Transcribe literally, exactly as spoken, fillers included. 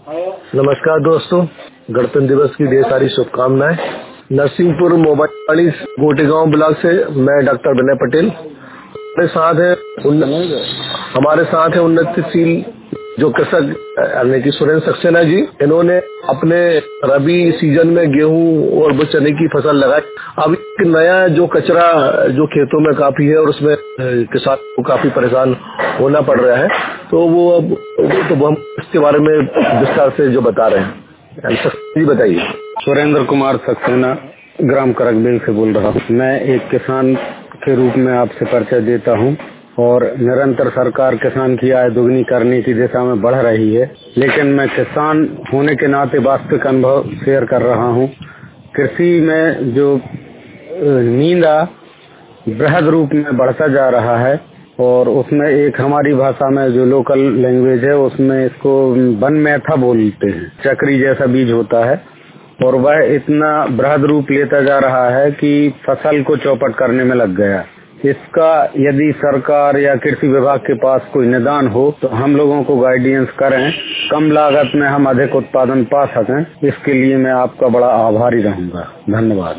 नमस्कार दोस्तों, गणतंत्र दिवस की ढेर सारी शुभकामनाएं। नरसिंहपुर मोबाइल गोटेगांव ब्लॉक से मैं डॉक्टर विनय पटेल। हमारे साथ है हमारे साथ है उन्नतिशील जो कृषक यानी कि सुरेंद्र सक्सेना जी। इन्होंने अपने रबी सीजन में गेहूं और वो चने की फसल लगाई। अब एक नया जो कचरा जो खेतों में काफी है और उसमें किसान को काफी परेशान होना पड़ रहा है, तो वो अब तो हम इसके बारे में विस्तार से जो बता रहे हैं, सक्सेना जी बताइए। सुरेंद्र कुमार सक्सेना, ग्राम करकबेल से बोल रहा हूँ। मैं एक किसान के रूप में आपसे परिचय देता हूँ और निरंतर सरकार किसान की आय दोगुनी करने की दिशा में बढ़ रही है, लेकिन मैं किसान होने के नाते वास्तविक अनुभव शेयर कर रहा हूँ। कृषि में जो नींदा बृहद रूप में बढ़ता जा रहा है और उसमें एक हमारी भाषा में जो लोकल लैंग्वेज है उसमें इसको वन मैथा बोलते हैं। चक्री जैसा बीज होता है और वह इतना बृहद रूप लेता जा रहा है कि फसल को चौपट करने में लग गया। इसका यदि सरकार या कृषि विभाग के पास कोई निदान हो तो हम लोगों को गाइडेंस करें, कम लागत में हम अधिक उत्पादन पा सकें। इसके लिए मैं आपका बड़ा आभारी रहूंगा। धन्यवाद।